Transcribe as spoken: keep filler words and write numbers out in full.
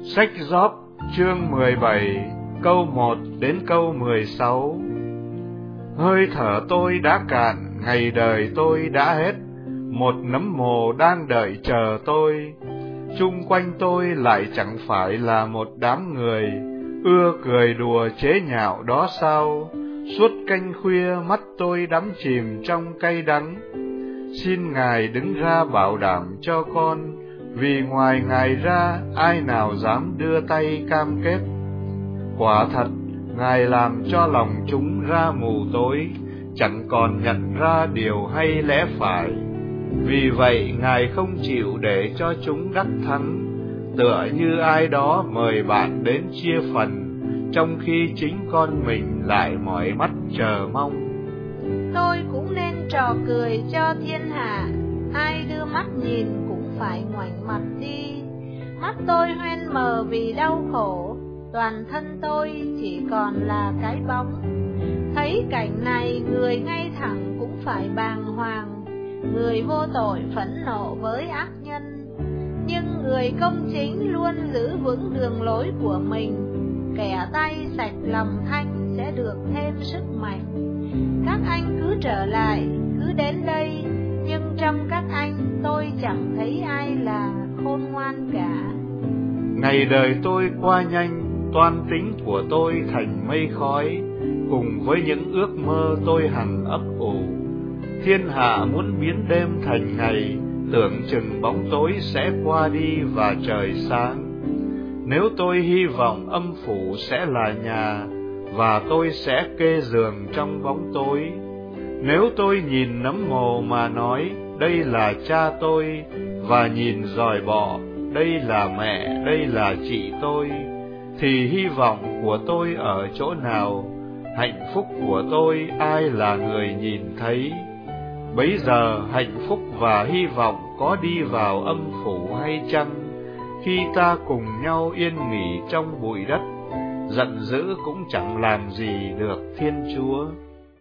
Sách Gióp chương mười bảy câu một đến câu mười sáu. Hơi thở tôi đã cạn, ngày đời tôi đã hết, một nấm mồ đang đợi chờ tôi. Chung quanh tôi lại chẳng phải là một đám người ưa cười đùa chế nhạo đó sao? Suốt canh khuya mắt tôi đắm chìm trong cay đắng. Xin Ngài đứng ra bảo đảm cho con, vì ngoài Ngài ra ai nào dám đưa tay cam kết. Quả thật, Ngài làm cho lòng chúng ra mù tối, chẳng còn nhận ra điều hay lẽ phải. Vì vậy Ngài không chịu để cho chúng đắc thắng, tựa như ai đó mời bạn đến chia phần, trong khi chính con mình lại mỏi mắt chờ mong. Tôi cũng nên trò cười cho thiên hạ, ai đưa mắt nhìn cũng phải ngoảnh mặt đi. Mắt tôi hoen mờ vì đau khổ, toàn thân tôi chỉ còn là cái bóng. Thấy cảnh này người ngay thẳng cũng phải bàng hoàng, người vô tội phẫn nộ với ác nhân. Nhưng người công chính luôn giữ vững đường lối của mình, kẻ tay sạch lòng thanh sẽ được thêm sức mạnh. Các anh cứ trở lại, cứ đến đây, nhưng trong các anh tôi chẳng thấy ai là khôn ngoan cả. Ngày đời tôi qua nhanh, toan tính của tôi thành mây khói, cùng với những ước mơ tôi hằng ấp ủ. Thiên hạ muốn biến đêm thành ngày, tưởng chừng bóng tối sẽ qua đi và trời sáng. Nếu tôi hy vọng âm phủ sẽ là nhà, và tôi sẽ kê giường trong bóng tối. Nếu tôi nhìn nấm mồ mà nói, đây là cha tôi, và nhìn dòi bọ, đây là mẹ, đây là chị tôi, thì hy vọng của tôi ở chỗ nào? Hạnh phúc của tôi ai là người nhìn thấy? Bấy giờ hạnh phúc và hy vọng có đi vào âm phủ hay chăng, khi ta cùng nhau yên nghỉ trong bụi đất, giận dữ cũng chẳng làm gì được Thiên Chúa.